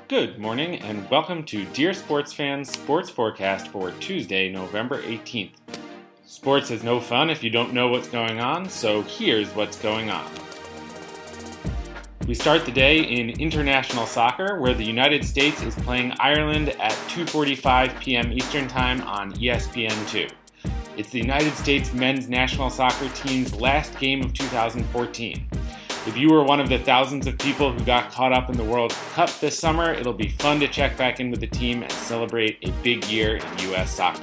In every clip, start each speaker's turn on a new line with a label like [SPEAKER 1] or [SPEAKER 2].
[SPEAKER 1] Good morning and welcome to Dear Sports Fans Sports Forecast for Tuesday, November 18th. Sports is no fun if you don't know what's going on, so here's what's going on. We start the day in international soccer, where the United States is playing Ireland at 2:45 p.m. Eastern Time on ESPN2. It's the United States men's national soccer team's last game of 2014. If you were one of the thousands of people who got caught up in the World Cup this summer, it'll be fun to check back in with the team and celebrate a big year in U.S. soccer.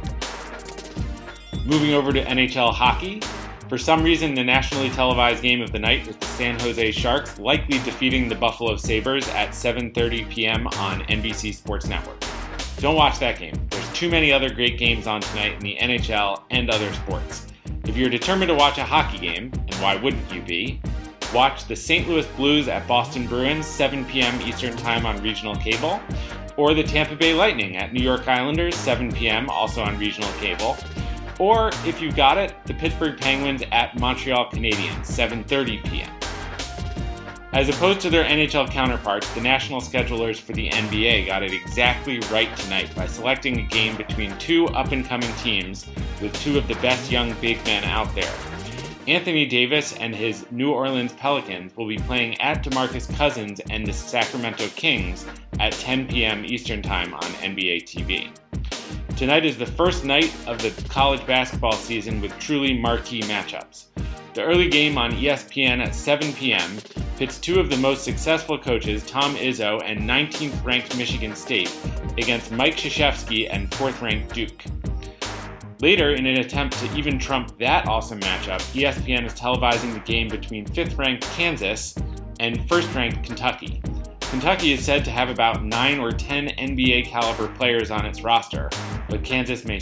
[SPEAKER 1] Moving over to NHL hockey, for some reason the nationally televised game of the night was the San Jose Sharks likely defeating the Buffalo Sabres at 7:30 p.m. on NBC Sports Network. Don't watch that game. There's too many other great games on tonight in the NHL and other sports. If you're determined to watch a hockey game, and why wouldn't you be, watch the St. Louis Blues at Boston Bruins, 7 p.m. Eastern Time on regional cable, or the Tampa Bay Lightning at New York Islanders, 7 p.m. also on regional cable, or, if you've got it, the Pittsburgh Penguins at Montreal Canadiens, 7:30 p.m. As opposed to their NHL counterparts, the national schedulers for the NBA got it exactly right tonight by selecting a game between two up-and-coming teams with two of the best young big men out there. Anthony Davis and his New Orleans Pelicans will be playing at DeMarcus Cousins and the Sacramento Kings at 10 p.m. Eastern Time on NBA TV. Tonight is the first night of the college basketball season with truly marquee matchups. The early game on ESPN at 7 p.m. pits two of the most successful coaches, Tom Izzo and 19th-ranked Michigan State, against Mike Krzyzewski and 4th-ranked Duke. Later, in an attempt to even trump that awesome matchup, ESPN is televising the game between 5th-ranked Kansas and 1st-ranked Kentucky. Kentucky is said to have about 9 or 10 NBA-caliber players on its roster, but Kansas may